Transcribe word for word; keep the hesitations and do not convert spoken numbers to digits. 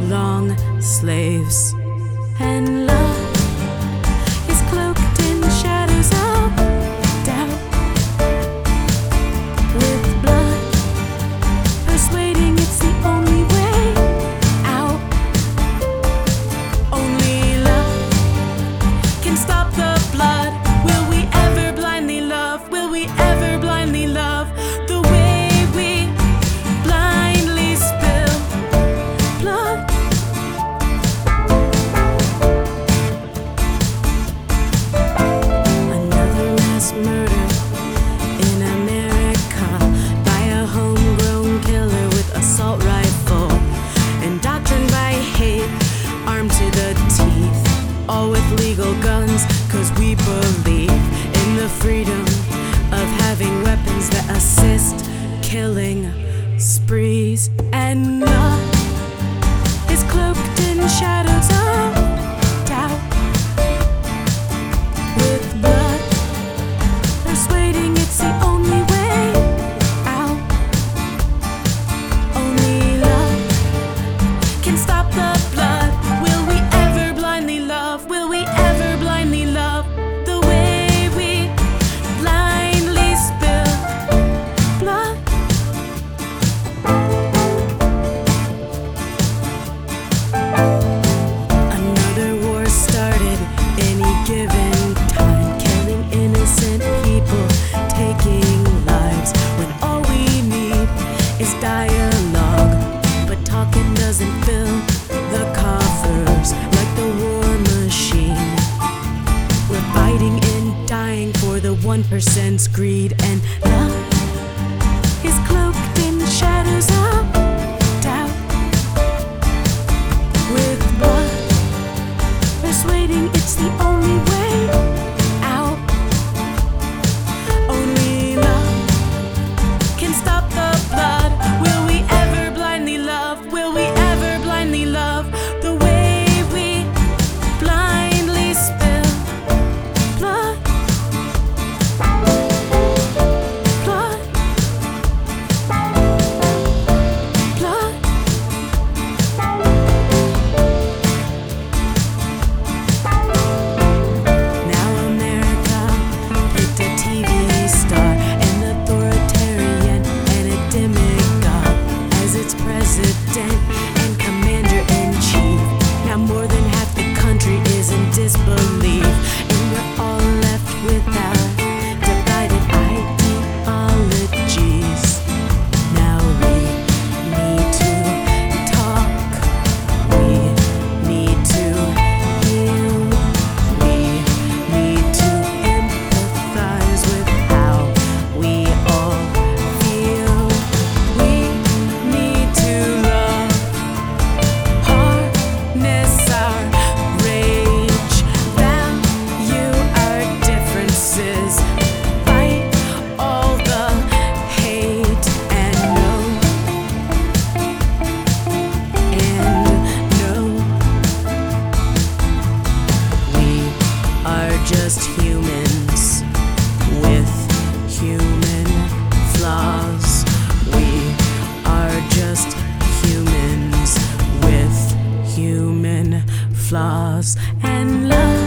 long slaves. And love is cloaked in shadows of doubt, with blood persuading it's the only way out. Only love can stop the blood. Will we ever blindly love? Will we ever blindly love the way we blindly spill blood? Another mass murder in America by a homegrown killer with assault rifle, indoctrined by hate, armed to the teeth, all with legal guns, 'cause we believe in the freedom of having weapons that assist killing sprees. And love is cloaked in shadows of doubt, with blood persuading it's the only way out. Only love can stop the blood. Will we ever blindly love? Will we ever blindly love the way we blindly spill blood? Another war started any given time, killing innocent people, taking lives, when all we need is dialogue. But talking doesn't fill the coffers like the war machine. We're fighting and dying for the one percent's greed. And love is cloaked in shadows of doubt, with blood persuading it's the only way out. Only love can stop the blood. Will we ever blindly love? Will we ever blindly love the way we blindly spill blood? Blood. Blood. Now America picked a T V star, an authoritarian and a demigod, as its president and commander-in-chief. Now more than half the country is in disbelief, and we're all left without divided ideologies. Now we need to talk, we need to heal, we need to empathize with how we all feel. We need to love, harness our rage, value our differences, fight all the hate, and know, and know we are just humans with human flaws. We are just humans with human flaws. And love